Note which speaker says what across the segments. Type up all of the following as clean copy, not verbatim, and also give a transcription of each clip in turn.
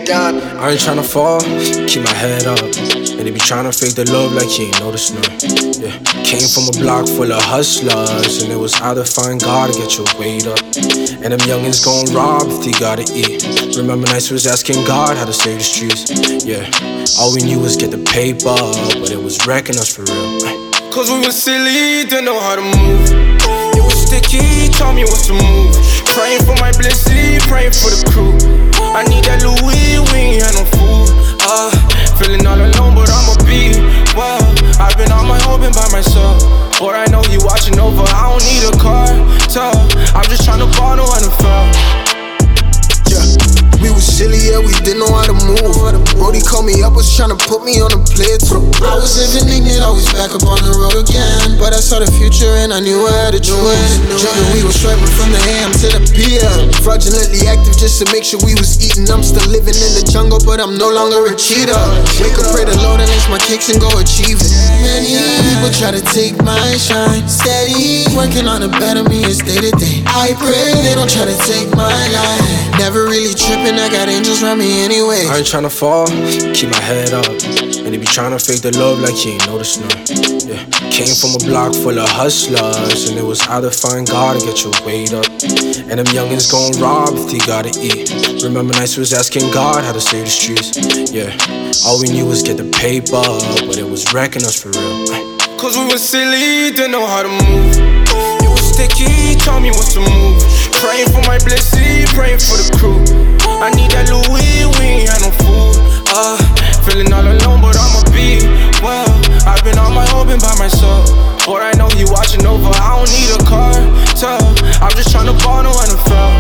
Speaker 1: done.
Speaker 2: I ain't tryna fall, keep my head up. And they be tryna fake the love like you ain't noticed none. Yeah, came from a block full of hustlers, and it was either find God or get your weight up. And them youngins gon' rob if they gotta eat. Remember nights was asking God how to save the streets. Yeah, all we knew was get the paper, but it was wrecking us for real. Cause we was silly, didn't know how to move. It was sticky, told me what to move. Praying for my blessing, praying for the crew. I need that Louis, we ain't had no food. Feeling all alone, but I'ma be well. I've been on my own, been by myself. But I know he watching over, I don't need a car. I'm just tryna ball no NFL.
Speaker 1: Yeah, we was silly, yeah, we didn't know how to move. Brody called me up, was tryna put me on the plate too. I was living in it, always back up on the road again. But I saw the future and I knew I had to choose. Jumping, we was swiping from the AM to the PM. Fraudulently active just to make sure we was eating. I'm still living in the jungle, but I'm no longer a cheater. Wake up, pray the Lord and lace my kicks and go achieve it. Many people try to take my shine. Steady, working on a better me is day to day. I pray they don't try to take my life. Never really tripping, I got angels around me anyway.
Speaker 2: I ain't tryna fall, keep my head up. And they be tryna fake the love like you ain't noticed none. Yeah, came from a block full of hustlers, and it was either find God or get your weight up. And them youngins gon' rob if they gotta eat. Remember nights was asking God how to save the streets. Yeah, all we knew was get the paper, but it was wrecking us for real. Cause we was silly, didn't know how to move. It was sticky, told me what to move. Praying for my blessing, praying for the crew. I need that Louis, we ain't had no food. Feeling all alone, but I'ma be well. I've been on my own, been by myself. But I know he watching over, I don't need a car. I'm just tryna ball no NFL.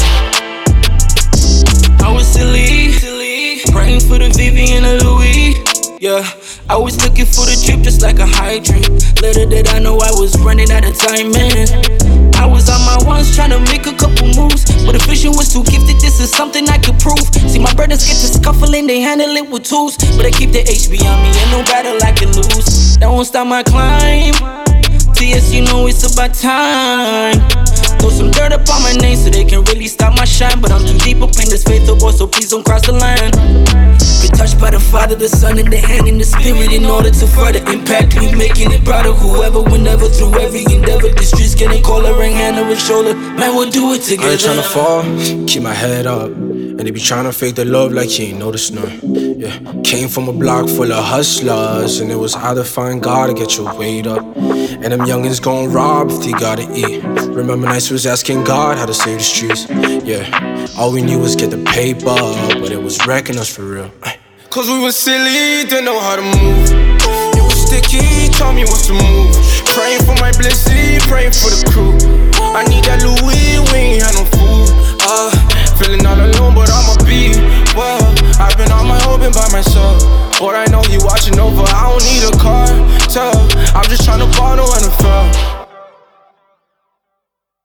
Speaker 3: I was silly, praying for the Vivian and Louis. Yeah, I was looking for the trip just like a hydrant. Little did I know I was running out of time, man. I was on my ones trying to make a couple moves, but the vision was too gifted, this is something I could prove. See my brothers get to scuffling, they handle it with tools, but I keep the HB on me, ain't no battle I can lose. That won't stop my climb. TS, you know it's about time. Throw some dirt up on my name so they can really stop my shine. But I'm too deep up in this faith, oh boy, so please don't cross the line. Been touched by the Father, the Son, and the hand in the Spirit in order to further impact me, making it brighter. Whoever, whenever, through every endeavor, the streets getting colder, ring hand over shoulder. Man, we'll do it together.
Speaker 2: I ain't tryna fall, keep my head up. And they be tryna fake the love like you ain't noticed none. Yeah, came from a block full of hustlers, and it was either find God or get your weight up. And them youngins gon' rob if they gotta eat. Remember nights was asking God how to save the streets. Yeah, all we knew was get the paper, but it was wrecking us for real. Cause we was silly, didn't know how to move. It was sticky, told me what to move. Praying for my blessing, praying for the crew. I need that Louis, we ain't had no food. Feeling all alone, but I'ma be well. I've been on my own, been by myself. But I know he watching over, I don't need a car. I'm just tryna ball no NFL.